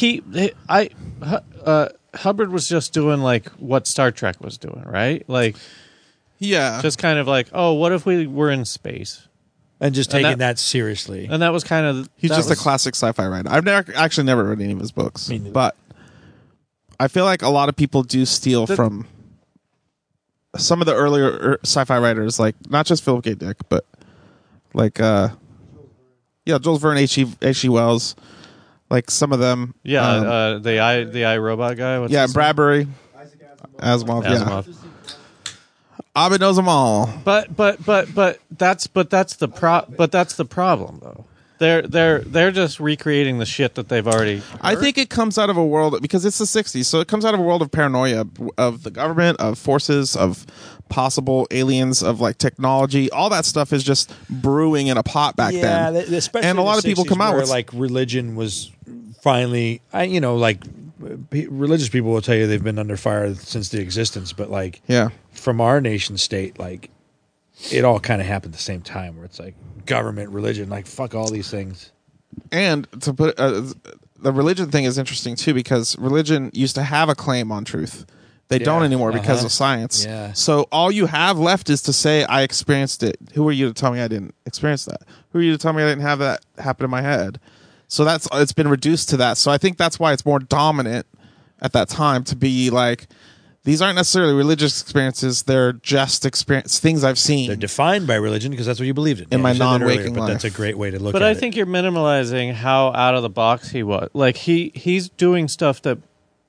Hubbard was just doing like what Star Trek was doing, right? Like yeah. just kind of like, oh, what if we were in space? and just And taking that- that seriously. And that was kind of He's that just was- a classic sci-fi writer. I've actually never read any of his books, Me neither. but I feel like a lot of people do steal from some of the earlier sci-fi writers, like not just Philip K. Dick, but like Jules Verne, H.G. Wells, like some of them. the iRobot guy. What's his name? Bradbury, Asimov. Yeah, Asimov. Abed knows them all. But that's the problem though. They're just recreating the shit that they've already. I think it comes out of a world, because it's the 60s, so it comes out of a world of paranoia of the government, of forces, of possible aliens, of like technology. All that stuff is just brewing in a pot back then. Especially And a in lot the of people 60s come out where, with like, religion was finally, religious people will tell you they've been under fire since the existence, but like, yeah. from our nation state, like, it all kind of happened at the same time, where it's like government, religion, like, fuck all these things. And to put the religion thing is interesting too, because religion used to have a claim on truth. They don't anymore because of science. Yeah. So all you have left is to say, I experienced it. Who are you to tell me I didn't experience that? Who are you to tell me I didn't have that happen in my head? So it's been reduced to that. So I think that's why it's more dominant at that time, to be like, these aren't necessarily religious experiences. They're just things I've seen. They're defined by religion because that's what you believed in. My you said that non-waking earlier, but life. that's a great way to look But at I it. think you're minimalizing how out of the box he was. Like he's doing stuff that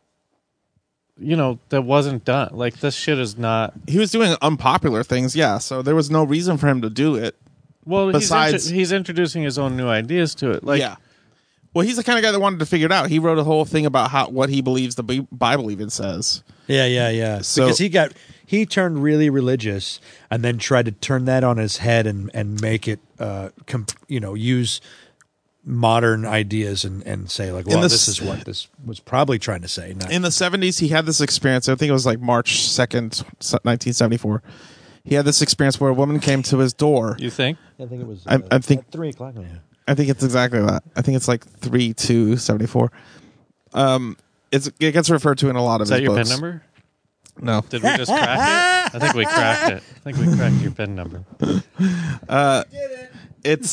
that wasn't done. Like this shit is not. He was doing unpopular things, yeah. So there was no reason for him to do it. Well, Besides- he's introducing his own new ideas to it. Like Yeah. Well, he's the kind of guy that wanted to figure it out. He wrote a whole thing about what he believes the Bible even says. Yeah. So- Because he turned really religious and then tried to turn that on his head and make it, use modern ideas and say like, well, this is what this was probably trying to say. Not, In the 70s, he had this experience. I think it was like March 2nd, 1974. He had this experience where a woman came to his door. you think? I think it was I think- at 3:00. Yeah. I think it's exactly that. I think it's like 3/2/74. It gets referred to in a lot of Is his that your books. pen number? No. Did we just crack it? I think we cracked it. I think we cracked your pen number. It's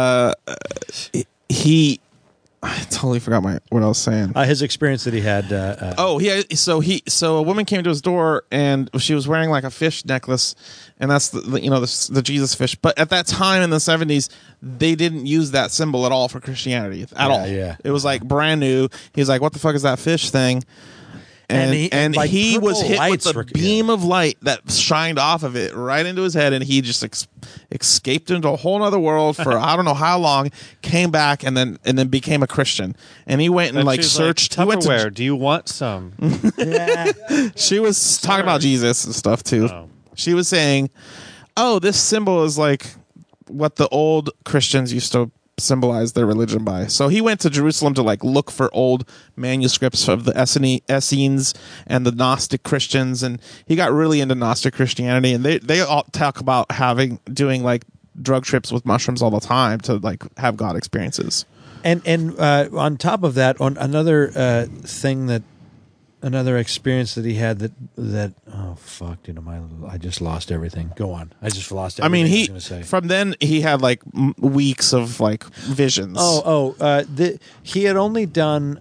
he. I totally forgot what I was saying. His experience that he had. So a woman came to his door and she was wearing like a fish necklace, and that's the Jesus fish. But at that time in the 70s, they didn't use that symbol at all for Christianity at all. Yeah. It was like brand new. He's like, "What the fuck is that fish thing?" And like, he was purple hit with lights the were- beam of light that shined off of it right into his head, and he just escaped into a whole other world for I don't know how long. Came back and then became a Christian. And he went and like she's searched. He went Tupperware. to, Do you want some? she was talking about Jesus and stuff too. Oh. She was saying, "Oh, this symbol is like what the old Christians used to symbolize their religion by." So he went to Jerusalem to like look for old manuscripts of the Essenes and the Gnostic Christians, and he got really into Gnostic Christianity. And they all talk about doing like drug trips with mushrooms all the time to like have God experiences. And on top of that, on another another experience that he had that oh fuck, dude, I just lost everything. Go on, I just lost I everything. mean, I was gonna say. from then he had like weeks of like visions. He had only done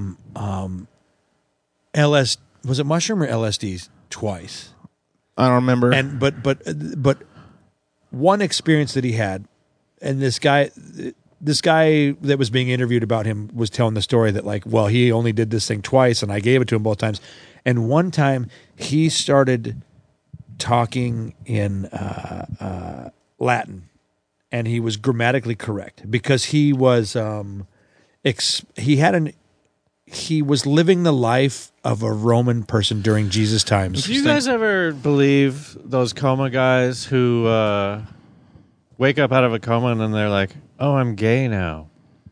LSD. Was it mushroom or LSD twice? I don't remember. And but one experience that he had, and this guy that was being interviewed about him was telling the story that like, well, he only did this thing twice, and I gave it to him both times. And one time he started talking in Latin, and he was grammatically correct because he was he was living the life of a Roman person during Jesus' times. Do you guys ever believe those coma guys who wake up out of a coma and then they're like, "Oh, I'm gay now"?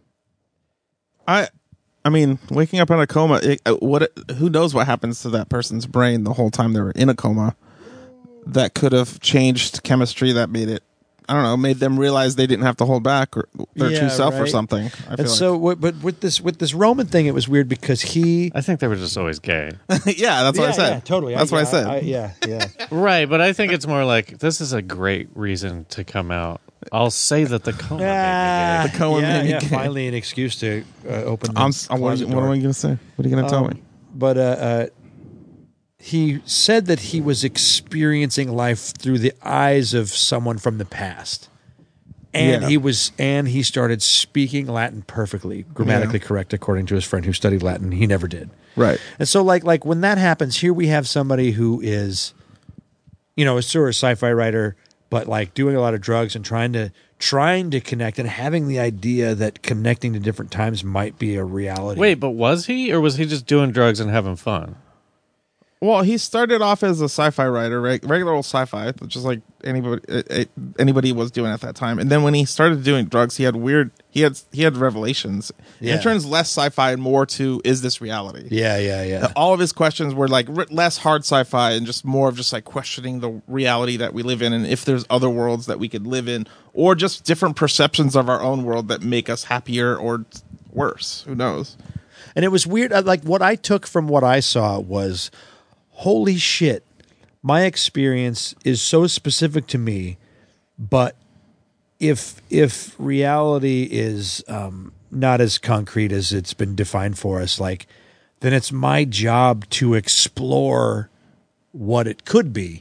I mean, waking up in a coma. Who knows what happens to that person's brain the whole time they were in a coma? That could have changed chemistry. That made it. I don't know. Made them realize they didn't have to hold back their true self or right. something. I feel And so, but with this Roman thing, it was weird because he. I think they were just always gay. yeah, that's what I said. Yeah, totally. That's what I said. Yeah. Right, but I think it's more like this is a great reason to come out I'll say that the coma made me gay. The coma made me gay. Finally an excuse to open the What am I going to say? What are you going to tell me? But he said that he was experiencing life through the eyes of someone from the past. And Yeah. he started speaking Latin perfectly, grammatically correct, according to his friend who studied Latin. He never did. Right. And so like when that happens, here we have somebody who is, a sort of sci-fi writer, but like doing a lot of drugs and trying to connect and having the idea that connecting to different times might be a reality. Wait, but was he, or was he just doing drugs and having fun? Well, he started off as a sci-fi writer, regular old sci-fi, just like anybody was doing at that time. And then when he started doing drugs, he had revelations. Yeah. It turns less sci-fi and more to, is this reality? Yeah. All of his questions were like less hard sci-fi and just more of just like questioning the reality that we live in, and if there's other worlds that we could live in, or just different perceptions of our own world that make us happier or worse. Who knows? And it was weird. Like what I took from what I saw was, holy shit, my experience is so specific to me, but if reality is not as concrete as it's been defined for us, like, then it's my job to explore what it could be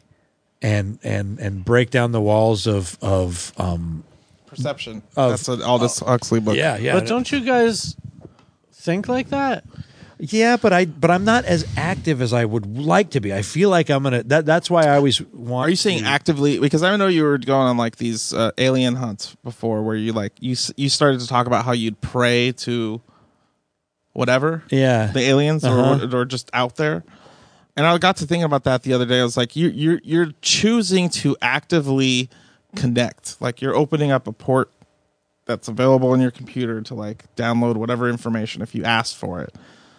and break down the walls of Perception. That's what Aldous Huxley book. yeah. But don't you guys think like that? Yeah, but I'm not as active as I would like to be. I feel like I'm gonna. That's why I always want. Are you saying to, actively? Because I know you were going on like these alien hunts before, where you like you started to talk about how you'd pray to whatever, Yeah, the aliens or just out there. And I got to thinking about that the other day. I was like, you're choosing to actively connect. Like you're opening up a port that's available on your computer to like download whatever information if you asked for it.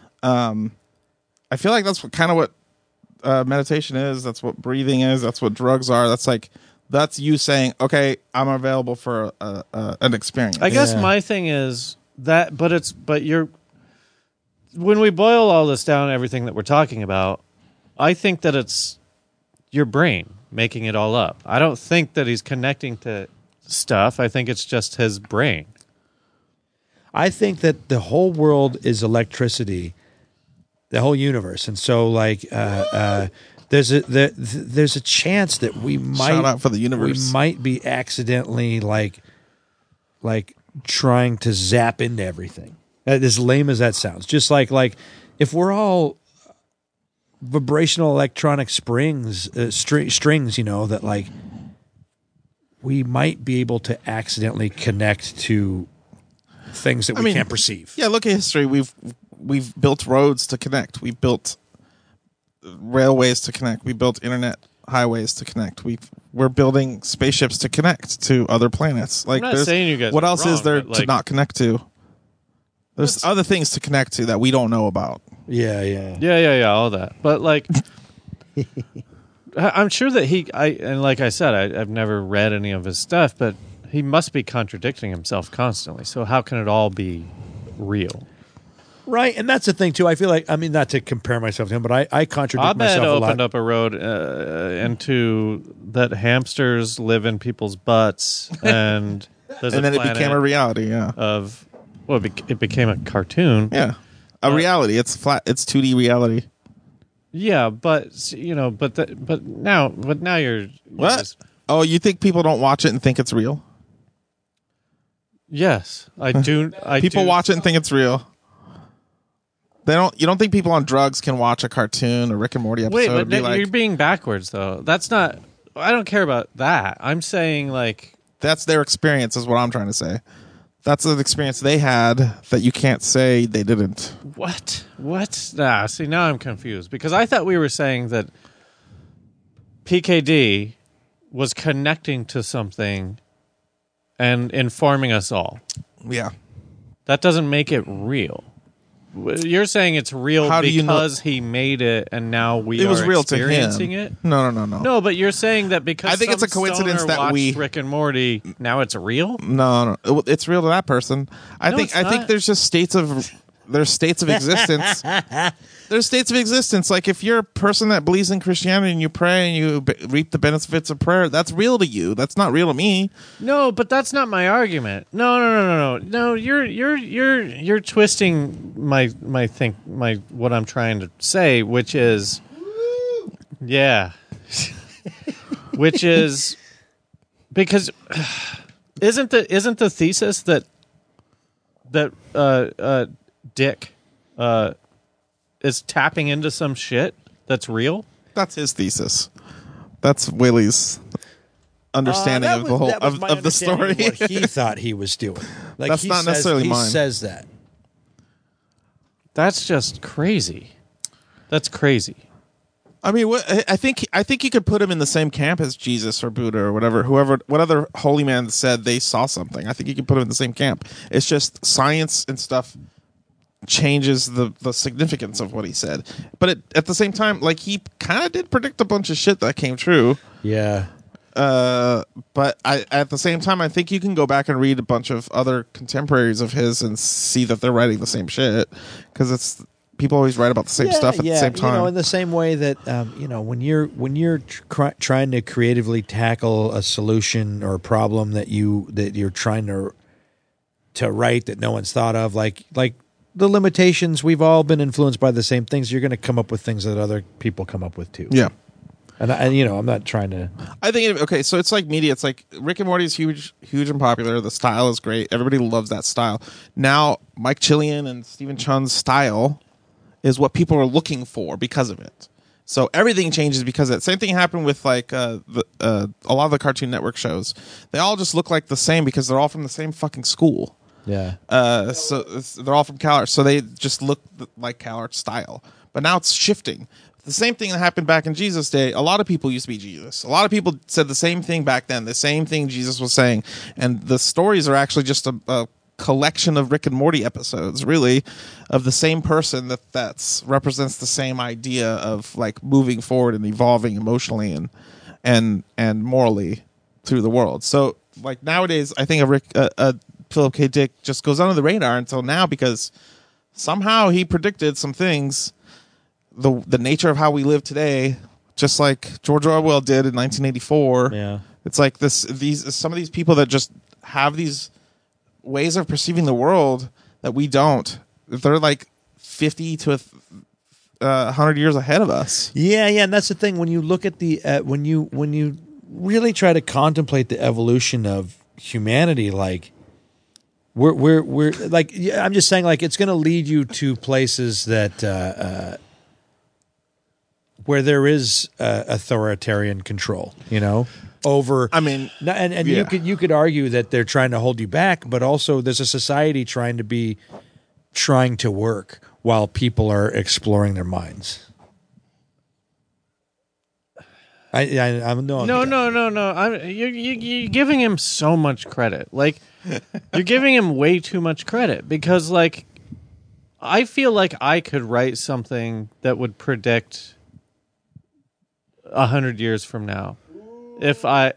I feel like that's what meditation is. That's what breathing is. That's what drugs are. That's you saying, okay, I'm available for an experience. I guess my thing is that, when we boil all this down, everything that we're talking about, I think that it's your brain making it all up. I don't think that he's connecting to stuff. I think it's just his brain. I think that the whole world is electricity, the whole universe, and so like there's a chance that we might Shout out for the universe. We might be accidentally like trying to zap into everything. As lame as that sounds, just like if we're all vibrational electronic strings, that like we might be able to accidentally connect to things that we can't perceive. Yeah, look at history. We've built roads to connect. We built railways to connect. We built internet highways to connect. We're building spaceships to connect to other planets. Like, I'm not saying you guys what are else wrong, is there but, to like, not connect to? There's other things to connect to that we don't know about. Yeah, all that. But like, I'm sure that and like I said, I've never read any of his stuff, but he must be contradicting himself constantly. So how can it all be real? Right, and that's the thing too. I feel like, not to compare myself to him, but I contradict myself Abed a lot. opened up a road into that hamsters live in people's butts, and there's And a then it planet became a reality, yeah. of it became a cartoon. Yeah. A reality. It's flat. It's 2D reality. Yeah, but but now you're What? just- Oh, you think people don't watch it and think it's real? yes, I do. People watch it and think it's real. They don't. You don't think people on drugs can watch a cartoon or Rick and Morty episode Wait, but and be like, you're being backwards though. That's not. I don't care about that. I'm saying like that's their experience, is what I'm trying to say. That's an experience they had that you can't say they didn't. what? Nah, see, now I'm confused because I thought we were saying that PKD was connecting to something and informing us all. Yeah. That doesn't make it real. You're saying it's real How do you know- because he made it and now we It was are real to him. experiencing it? No. No, but you're saying that because I think it's some a coincidence stoner that watched we- Rick and Morty, now it's real? No. It's real to that person. I No, think it's not. there's just states of there's states of existence. There's states of existence. Like if you're a person that believes in Christianity and you pray and you reap the benefits of prayer, that's real to you. That's not real to me. No, but that's not my argument. No. You're twisting my what I'm trying to say, which is, which is because isn't the thesis that Dick is tapping into some shit that's real? That's his thesis. That's Willie's understanding of the whole of the story. What he thought he was doing. Like That's not necessarily mine. He says that. That's just crazy. That's crazy. I mean, I think you could put him in the same camp as Jesus or Buddha or what other holy man said they saw something. I think you could put him in the same camp. It's just science and stuff changes the significance of what he said. But at the same time, like he kind of did predict a bunch of shit that came true. Yeah. But at the same time, I think you can go back and read a bunch of other contemporaries of his and see that they're writing the same shit because people always write about the same stuff at the same time. You know, in the same way that when you're trying to creatively tackle a solution or a problem that you're trying to write that no one's thought of, like the limitations, we've all been influenced by the same things. You're going to come up with things that other people come up with too. Yeah. And I'm not trying to. I think so it's like media. It's like Rick and Morty is huge and popular. The style is great. Everybody loves that style. Now Mike Chillian and Stephen Chun's style is what people are looking for because of it. So everything changes because of it. Same thing happened with like a lot of the Cartoon Network shows. They all just look like the same because they're all from the same fucking school. Yeah. So they're all from CalArts, so they just look like CalArts style. But now it's shifting. The same thing that happened back in Jesus' day. A lot of people used to be Jesus. A lot of people said the same thing back then, the same thing Jesus was saying. And the stories are actually just a collection of Rick and Morty episodes, really, of the same person that represents the same idea of like moving forward and evolving emotionally and morally through the world. So like nowadays, I think Philip K. Dick just goes under the radar until now because somehow he predicted some things, the nature of how we live today, just like George Orwell did in 1984. Yeah. It's like some of these people that just have these ways of perceiving the world that we don't. They're like 50 to 100 years ahead of us. Yeah, and that's the thing. When you look at the when you really try to contemplate the evolution of humanity, like we're like, I'm just saying, like it's going to lead you to places that where there is authoritarian control, over. I mean, and yeah. you could argue that they're trying to hold you back, but also there's a society trying to work while people are exploring their minds. No. You're giving him so much credit. Like you're giving him way too much credit because, like, I feel like I could write something that would predict 100 years from now. If I,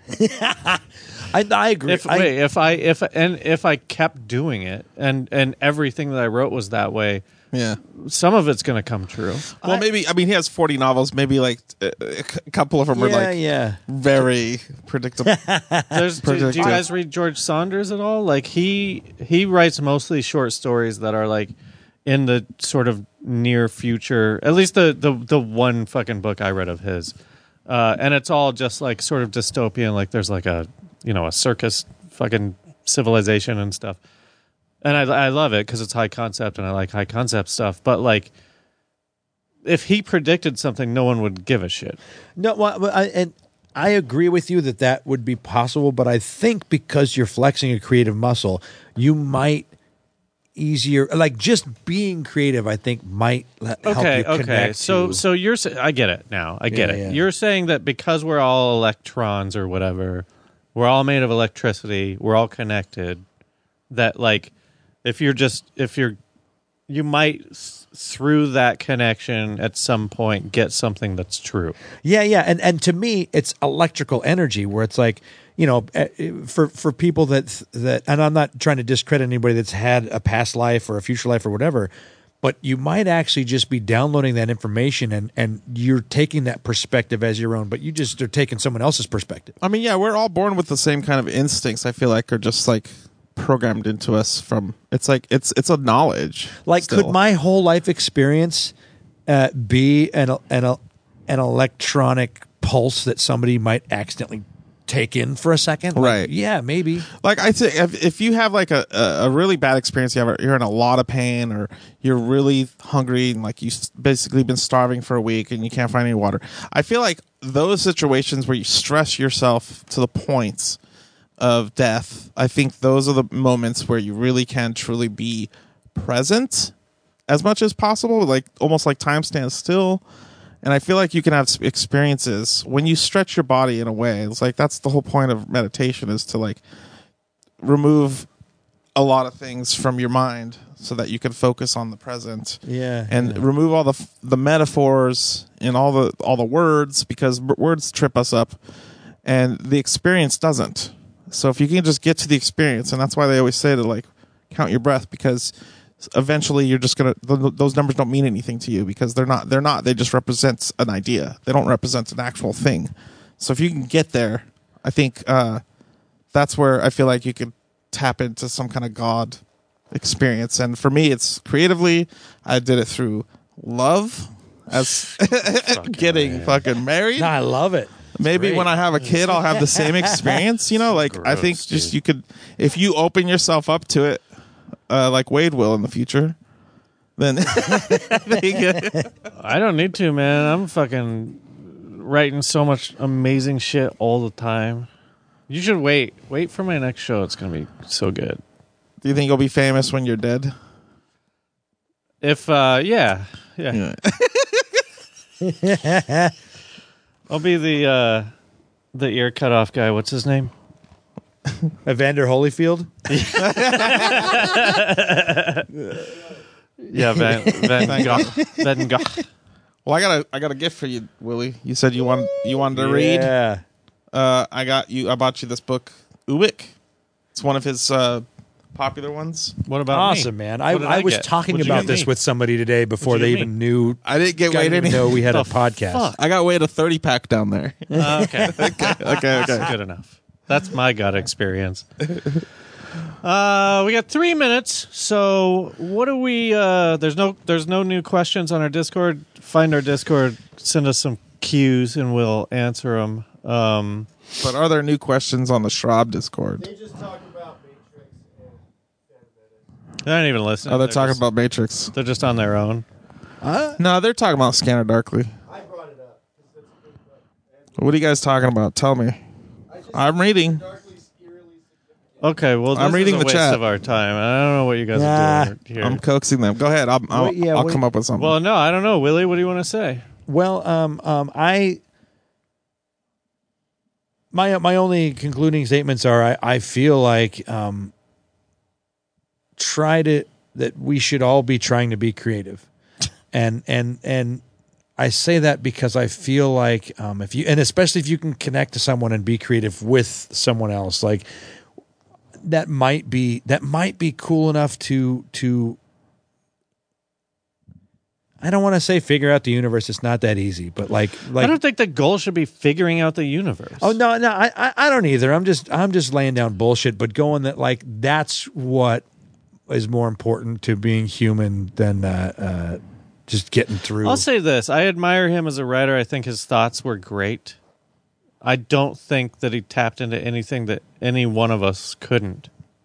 I agree. If I kept doing it and everything that I wrote was that way, yeah, some of it's going to come true. Well, maybe. I mean, he has 40 novels. Maybe like a couple of them are very predictable. Do you guys read George Saunders at all? Like he writes mostly short stories that are like in the sort of near future. At least the one fucking book I read of his, and it's all just like sort of dystopian. Like there's like a circus fucking civilization and stuff. And I love it because it's high concept and I like high concept stuff. But like, if he predicted something, no one would give a shit. No, and I agree with you that would be possible. But I think because you're flexing a creative muscle, you might easier, like just being creative, I think might help you connect. Okay. So you're, I get it now. I get it. Yeah. You're saying that because we're all electrons or whatever, we're all made of electricity, we're all connected, that like, you might through that connection at some point get something that's true. Yeah, and to me it's electrical energy where it's like, for people that, and I'm not trying to discredit anybody that's had a past life or a future life or whatever, but you might actually just be downloading that information and you're taking that perspective as your own, but you just are taking someone else's perspective. I mean, yeah, we're all born with the same kind of instincts. I feel like are just like programmed into us from. It's like it's a knowledge. Like, still. could my whole life experience be an electronic pulse that somebody might accidentally take in for a second? Like, Right. yeah, maybe. Like I say, if you have like a really bad experience, you're in a lot of pain, or you're really hungry, and like you basically been starving for a week, and you can't find any water. I feel like those situations where you stress yourself to the points of death, I think those are the moments where you really can truly be present as much as possible, like almost like time stands still. And I feel like you can have experiences when you stretch your body in a way. It's like that's the whole point of meditation, is to like remove a lot of things from your mind so that you can focus on the present. Yeah. And remove all the metaphors and all the words, because words trip us up and the experience doesn't. So if you can just get to the experience, and that's why they always say to like count your breath, because eventually you're just gonna those numbers don't mean anything to you, because they're not they just represent an idea. They don't represent an actual thing. So if you can get there, I think that's where I feel like you could tap into some kind of God experience. And for me, it's creatively, I did it through love, as getting fucking married. No, I love it. Maybe great. when I have a kid, I'll have the same experience. Like I think Gross, just dude. you could, if you open yourself up to it, like Wade will in the future, then I don't need to, man. I'm fucking writing so much amazing shit all the time. You should wait for my next show. It's gonna be so good. Do you think you'll be famous when you're dead? If yeah. Yeah. I'll be the ear cut off guy. What's his name? Evander Holyfield. Yeah, Van Gogh. Van Gogh. Well, I got a gift for you, Willie. You said you wanted to read. Yeah. I bought you this book, Ubik. It's one of his popular ones. What about Awesome, me? man. What did I was get? talking What'd you about get this me? with somebody today before What'd they you get even me? knew. I didn't get Wade Didn't even any. know we had a The podcast. fuck? I got Wade a 30-pack down there. Okay. Okay. Good enough. That's my gut experience. We got 3 minutes. So what do we? There's no new questions on our Discord. Find our Discord. Send us some cues, and we'll answer them. But are there new questions on the Schraub Discord? They just talk about Matrix and Sandbender. They're not even listening. Oh, they're They're talking just- about Matrix. They're just on their own. No, they're talking about Scanner Darkly. I brought it up because it's a good book. And What are you guys talking about? Tell me. I just I'm reading. Darkly eerily significant. Okay, well, this I'm reading is a the waste chat. of our time. I don't know what you guys Nah. are doing here. I'm coaxing them. Go ahead. I'll come up with something. Well, no, I don't know. Willie, what do you want to say? Well, my only concluding statements are I feel like that we should all be trying to be creative, and I say that because I feel like especially if you can connect to someone and be creative with someone else, like that might be cool enough to. I don't want to say figure out the universe. It's not that easy, but like I don't think the goal should be figuring out the universe. oh no, I don't either. I'm just laying down bullshit, but going that like that's what is more important to being human than just getting through. I'll say this. I admire him as a writer. I think his thoughts were great. I don't think that he tapped into anything that any one of us couldn't.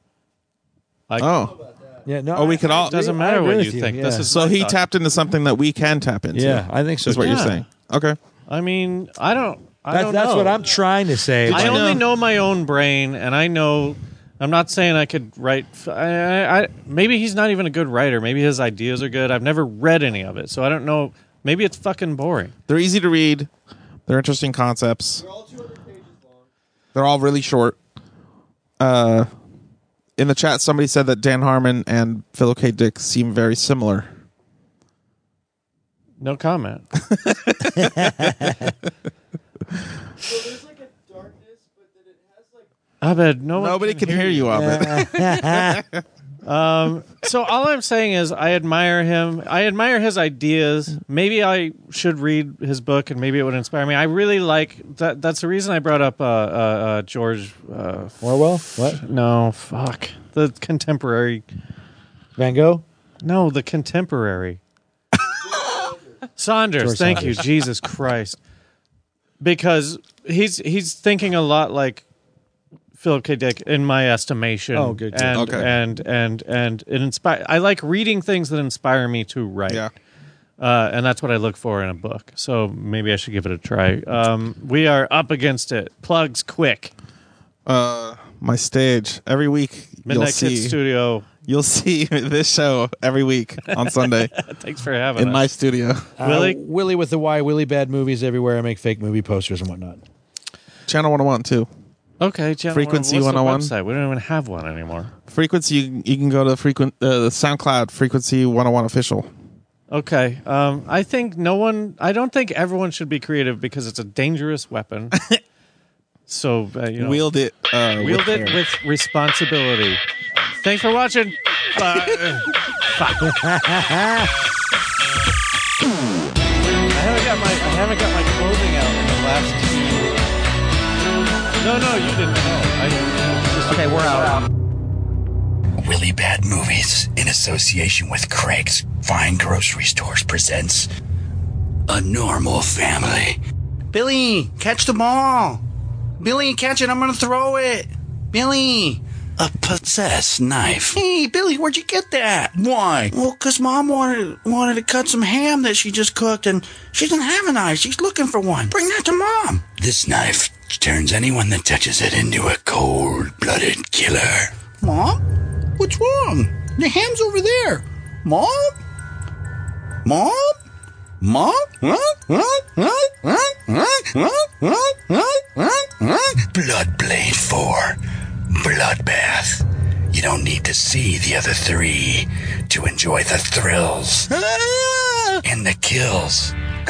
yeah, no, Oh, we could all- It doesn't I matter agree what with you think. Yeah. This is so my he thought. tapped into something that we can tap into. Yeah, I think so. Is what you're Yeah. saying. Okay. I mean, I don't That's know. what I'm trying to say. I you only know- know my own brain, and I know. I'm not saying I could write. Maybe he's not even a good writer. Maybe his ideas are good. I've never read any of it, so I don't know. Maybe it's fucking boring. They're easy to read. They're interesting concepts. They're all 200 pages long. They're all really short. In the chat, somebody said that Dan Harmon and Philip K. Dick seem very similar. No comment. So there's like a darkness, but then it has like Abed, Nobody can hear you, Abed. So all I'm saying is I admire him. I admire his ideas. Maybe I should read his book and maybe it would inspire me. I really like that. That's the reason I brought up George Orwell? What? No, fuck. The contemporary. Van Gogh? No, the contemporary. Saunders. George Thank Saunders. you. Jesus Christ. Because he's thinking a lot like Philip K. Dick, in my estimation. Oh, good. And, Okay. and it inspire. I like reading things that inspire me to write. Yeah. And that's what I look for in a book. So maybe I should give it a try. We are up against it. Plugs quick. My stage every week. Midnight Kids Studio. You'll see this show every week on Sunday Thanks for having in us. my studio. Willie? Willie with the Y. Willie Bad Movies everywhere. I make fake movie posters and whatnot. Channel 101 too. Okay, Channel Frequency what's the 101? website? We don't even have one anymore. Frequency. You can go to the SoundCloud Frequency 101 official. Okay. I think I don't think everyone should be creative because it's a dangerous weapon. So, Wield it. wield it with responsibility. Thanks for watching. Bye. Fuck. I haven't got my clothing out in the last 2 years. No, you didn't know. Okay, we're out. Willie Bad Movies, in association with Craig's Fine Grocery Stores, presents A Normal Family. Billy, catch the ball. Billy, catch it. I'm going to throw it. Billy. A possessed knife. Hey, Billy, where'd you get that? Why? Well, because Mom wanted to cut some ham that she just cooked, and she doesn't have a knife. She's looking for one. Bring that to Mom. This knife turns anyone that touches it into a cold-blooded killer. Mom? What's wrong? The ham's over there. Mom? Mom? Mom? Bloodblade 4. Bloodbath. You don't need to see the other 3 to enjoy the thrills and the kills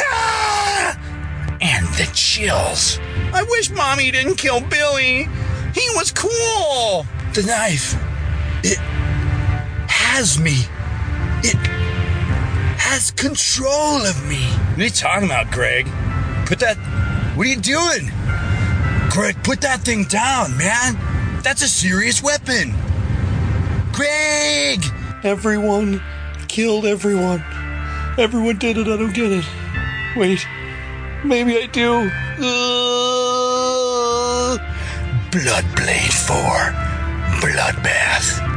and the chills. I wish Mommy didn't kill Billy. He was cool. The knife, it has me. It has control of me. What are you talking about, Greg? What are you doing? Greg, put that thing down, man. That's a serious weapon. Greg! Everyone killed everyone. Everyone did it. I don't get it. Wait. Maybe I do. Bloodblade 4. Bloodbath.